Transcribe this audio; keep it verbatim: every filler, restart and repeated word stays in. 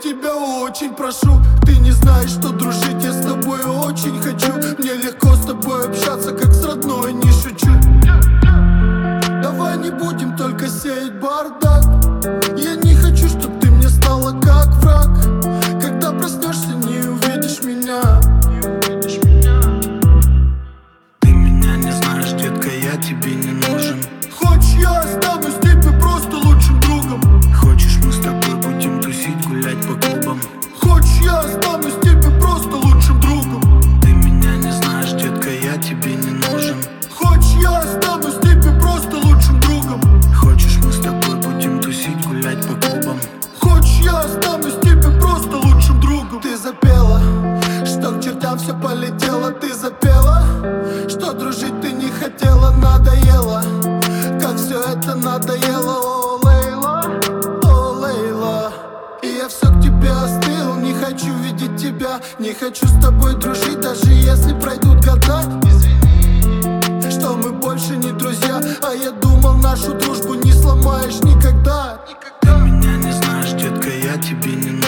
тебя очень прошу. Ты не знаешь, что дружить я с тобой очень хочу. Мне легко с тобой общаться, как с родной, не шучу. Давай не будем только сеять бардак. Я не хочу, чтоб ты мне стала как враг. Когда проснешься, не увидишь меня. Ты меня не знаешь, детка, я тебе не нужен. Хочешь, я останусь тебе просто лучшим другом. Хочешь, мы с тобой будем тусить, гулять по клубам. Хочешь, я останусь тебе просто лучшим другом. Ты меня не знаешь, детка, я тебе не нужен. Хочешь, я останусь тебе просто лучшим другом. Хочешь, мы с тобой будем тусить, гулять по клубам. Хочешь, я останусь тебе просто лучшим другом. Ты запела, что к чертям все полетело. Ты запела, что дружить ты не хотела. Надоело, как все это надоело. О, Лейла, о, Лейла. И я все к тебе остыл. Не хочу видеть тебя, не хочу с тобой дружить, даже если пройдут года. Извини, что мы больше не друзья. А я думал, нашу дружбу не сломаешь никогда. Ты меня не знаешь, детка, я тебе не нужен.